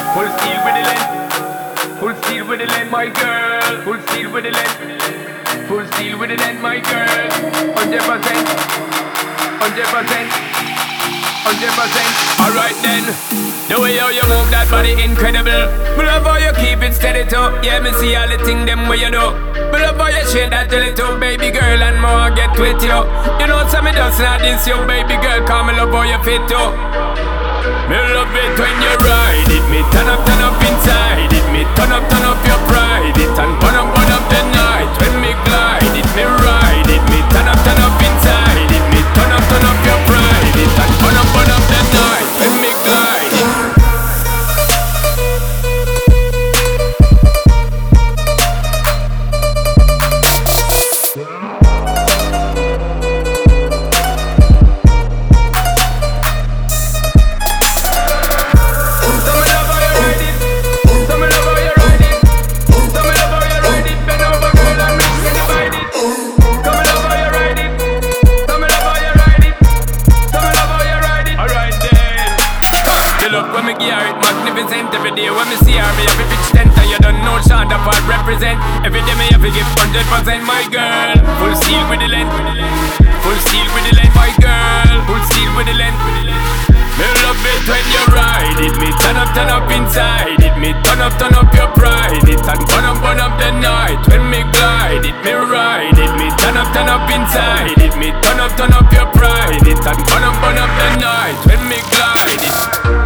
Full steel with the length. Full steel with the length, my girl. Full steel with the length. Full steel with the length, my girl. 100%. 100%. 100%. Alright then. The way how you move that body incredible. Me love how you keep it steady too. Yeah, me see all the things them way you do. Me love how you shake that jelly too, baby girl, and more get with you. You know some me does not this you, baby girl, come me love how you fit too. Me love it when you ride it. Me turn up inside it. Me turn up your pride it. And burn up the night when me glide it. Me ride it. Me turn up inside it. Me turn up your pride it. And burn up the night when me glide it. When me gear it magnificent. Every day when me see her, me have a bitch center. You don't know Shonda Ford represent. Every day me have to give 100%, my girl. Full steel with the length. Full steel with the length, my girl. Full steel with the length. Me love it when you ride it. Me turn up inside it. Me turn up your pride it. And burn up the night when me glide it. Me ride it. Me turn up inside it. Me turn up your pride it. And burn up the night when me glide it.